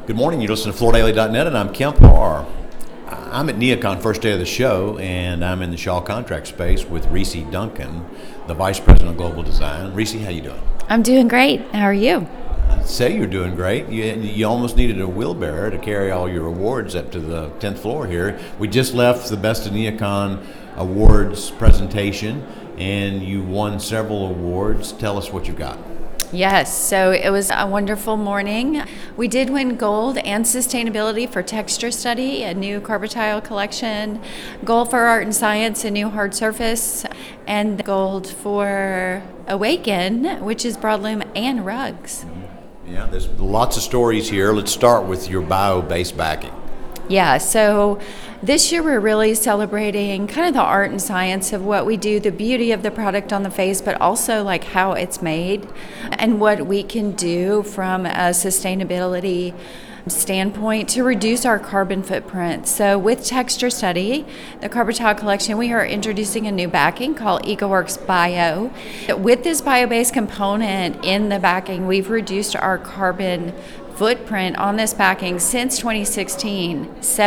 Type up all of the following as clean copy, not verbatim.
Good morning. You listen to FloorDaily.net, and I'm Kemp Harr. I'm at NeoCon first day of the show, and I'm in the Shaw contract space with Reese Duncan, the Vice President of Global Design. Reese, how you doing? I'm doing great. How are you? I'd say you're doing great. You almost needed a wheelbarrow to carry all your awards up to the 10th floor here. We just left the Best of NeoCon Awards presentation, and you won several awards. Tell us what you got. Yes, so it was a wonderful morning. We did win gold and sustainability for texture study, a new Carbotile collection, gold for art and science, a new hard surface, and gold for Awaken, which is broadloom and rugs. Yeah, there's lots of stories here. Let's start with your bio-based backing. Yeah, so this year we're really celebrating kind of the art and science of what we do, the beauty of the product on the face, but also like how it's made and what we can do from a sustainability standpoint to reduce our carbon footprint. So with Texture Study, the Carbotile collection, we are introducing a new backing called EcoWorks Bio. With this bio-based component in the backing, we've reduced our carbon footprint on this backing since 2016,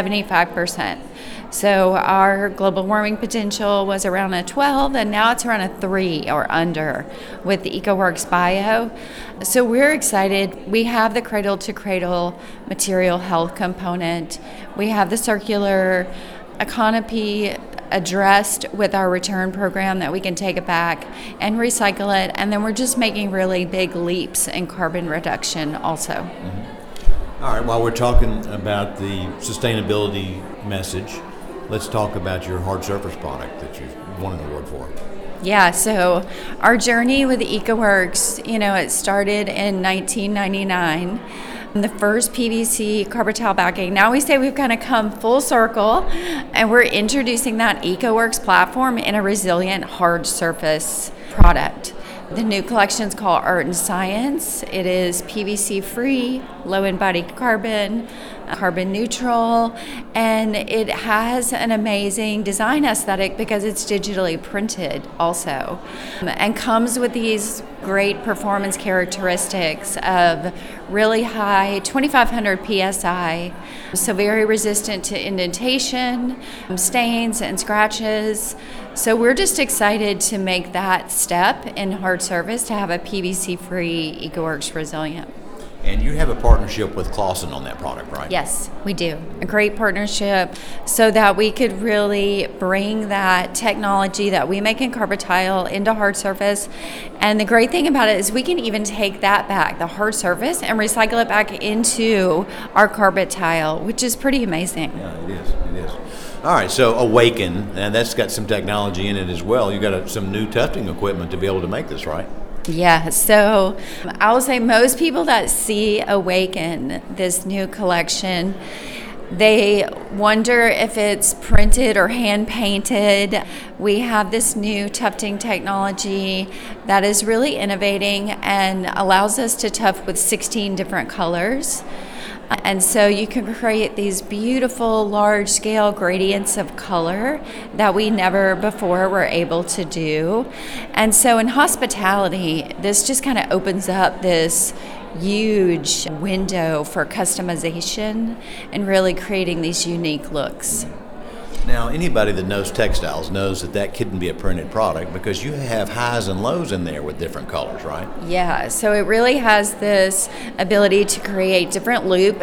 75%. So our global warming potential was around a 12, and now it's around a 3 or under with the EcoWorks Bio. So we're excited. We have the cradle-to-cradle material health component. We have the circular economy addressed with our return program that we can take it back and recycle it, and then we're just making really big leaps in carbon reduction also. Mm-hmm. All right, while we're talking about the sustainability message, let's talk about your hard surface product that you've won an award for. Yeah, so our journey with EcoWorks, it started in 1999. The first PVC Carbotile backing. Now we say we've kind of come full circle, and we're introducing that EcoWorks platform in a resilient hard surface product. The new collection is called Art and Science. It is PVC free, low embodied carbon, carbon neutral, and it has an amazing design aesthetic because it's digitally printed also, and comes with these great performance characteristics of really high 2500 psi, so very resistant to indentation, stains and scratches. So we're just excited to make that step in hard surface to have a PVC free EcoWorks Resilient. And you have a partnership with Clausen on that product, right? Yes, we do. A great partnership so that we could really bring that technology that we make in Carbotile into hard surface. And the great thing about it is we can even take that back, the hard surface, and recycle it back into our Carbotile, which is pretty amazing. Yeah, it is. All right, so Awaken, and that's got some technology in it as well. You got some new tufting equipment to be able to make this, right? Yeah, so I will say most people that see Awaken, this new collection, they wonder if it's printed or hand painted. We have this new tufting technology that is really innovating and allows us to tuft with 16 different colors. And so you can create these beautiful large-scale gradients of color that we never before were able to do. And so in hospitality, this just kind of opens up this huge window for customization and really creating these unique looks. Now, anybody that knows textiles knows that couldn't be a printed product because you have highs and lows in there with different colors, right? Yeah, so it really has this ability to create different loop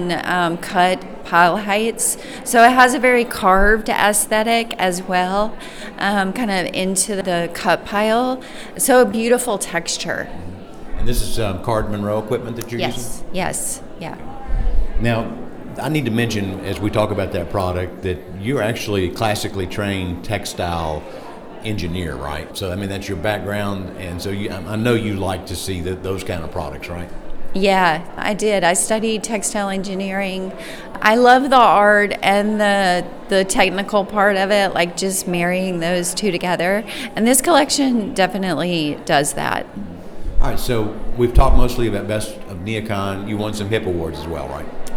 and cut pile heights. So it has a very carved aesthetic as well, kind of into the cut pile. So a beautiful texture. And this is Card Monroe equipment that you're using? Yes, yeah. Now, I need to mention, as we talk about that product, that you're actually a classically trained textile engineer, right? So, I mean, that's your background, and so I know you like to see those kind of products, right? Yeah, I did. I studied textile engineering. I love the art and the technical part of it, like just marrying those two together. And this collection definitely does that. All right, so we've talked mostly about Best of NeoCon. You won some HIP awards as well, right?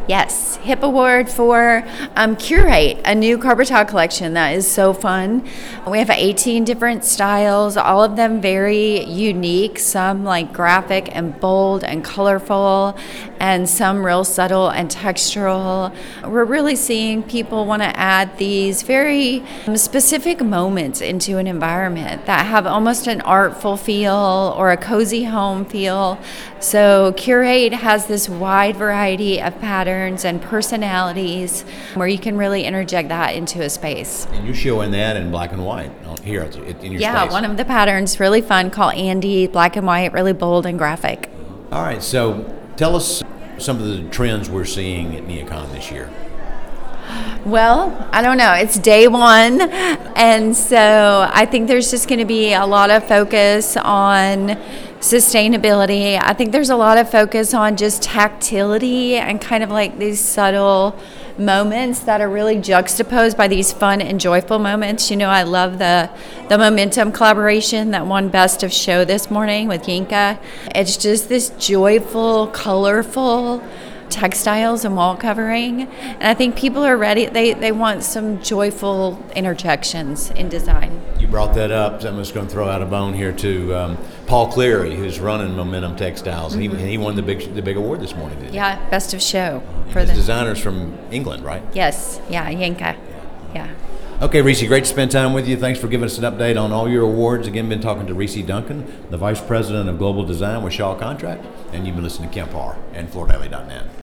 Yes, HIP Award for Curate, a new carpet tile collection that is so fun. We have 18 different styles, all of them very unique, some like graphic and bold and colorful, and some real subtle and textural. We're really seeing people want to add these very specific moments into an environment that have almost an artful feel or a cozy home feel. So Curate has this wide variety of patterns and personalities where you can really interject that into a space. And you're showing that in black and white here in your Yeah, space. one of the patterns, really fun, called Andy, black and white, really bold and graphic. All right, so tell us some of the trends we're seeing at NeoCon this year. Well, I don't know. It's day one. And so I think there's just going to be a lot of focus on sustainability. I think there's a lot of focus on just tactility and kind of like these subtle moments that are really juxtaposed by these fun and joyful moments. You know, I love the Momentum collaboration that won Best of Show this morning with Yinka. It's just this joyful, colorful textiles and wall covering, and I think people are ready. They want some joyful interjections in design. You brought that up, so I'm just going to throw out a bone here to Paul Cleary, who's running Momentum Textiles, and he won the big award this morning, didn't he? Yeah, Best of Show for the designers from England, right? Yes, yeah, Yinka, yeah. Okay, Reese, great to spend time with you. Thanks for giving us an update on all your awards. Again, been talking to Reese Duncan, the Vice President of Global Design with Shaw Contract, and you've been listening to Kemp Harr and FloorDaily.net.